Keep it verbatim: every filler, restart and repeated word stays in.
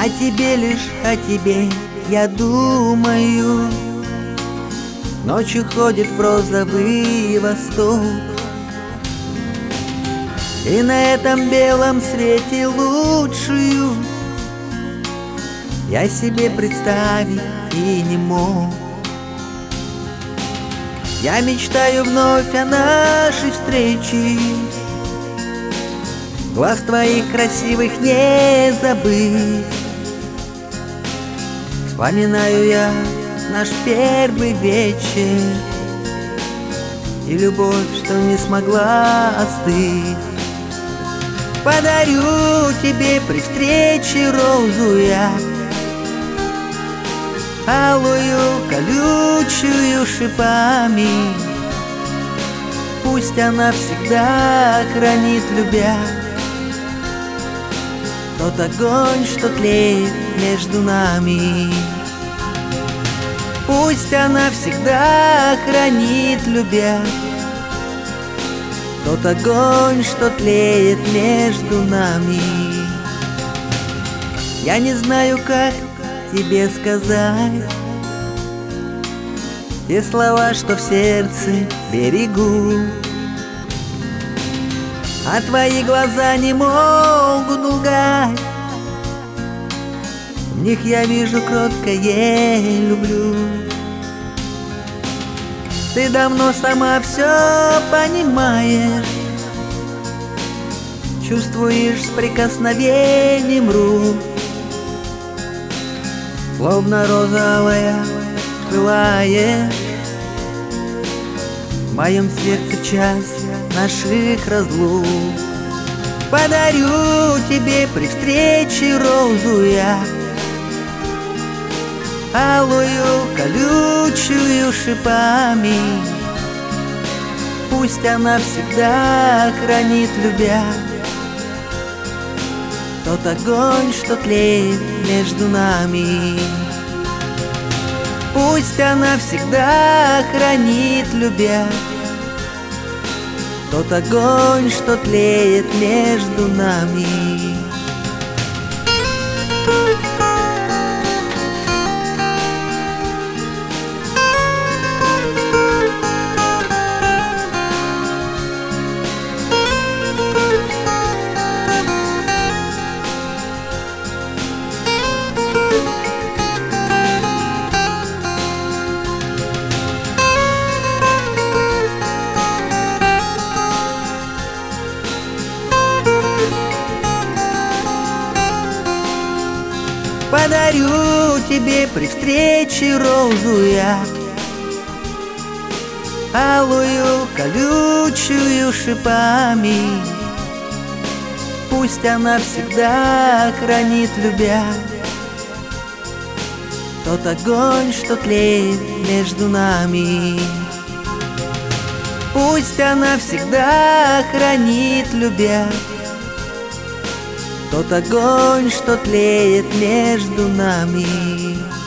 О тебе, лишь о тебе я думаю. Ночью ходит в розовый восток, и на этом белом свете лучшую я себе представить и не мог. Я мечтаю вновь о нашей встрече, глаз твоих красивых не забыть. Вспоминаю я наш первый вечер и любовь, что не смогла остыть. Подарю тебе при встрече розу я, алую, колючую шипами. Пусть она всегда хранит, любя, тот огонь, что тлеет между нами. Пусть она всегда хранит, любя, тот огонь, что тлеет между нами. Я не знаю, как тебе сказать те слова, что в сердце берегу, а твои глаза не могут лгать. В них я вижу кроткое люблю. Ты давно сама все понимаешь, чувствуешь с прикосновением рук, словно розовая пылаешь в моем сердце час наших разлук. Подарю тебе при встрече розу я, алую, колючую шипами. Пусть она всегда хранит, любя, тот огонь, что тлеет между нами. Пусть она всегда хранит, любя, тот огонь, что тлеет между нами. Подарю тебе при встрече розу я, алую, колючую шипами. Пусть она всегда хранит, любя, тот огонь, что тлеет между нами. Пусть она всегда хранит, любя, тот огонь, что тлеет между нами.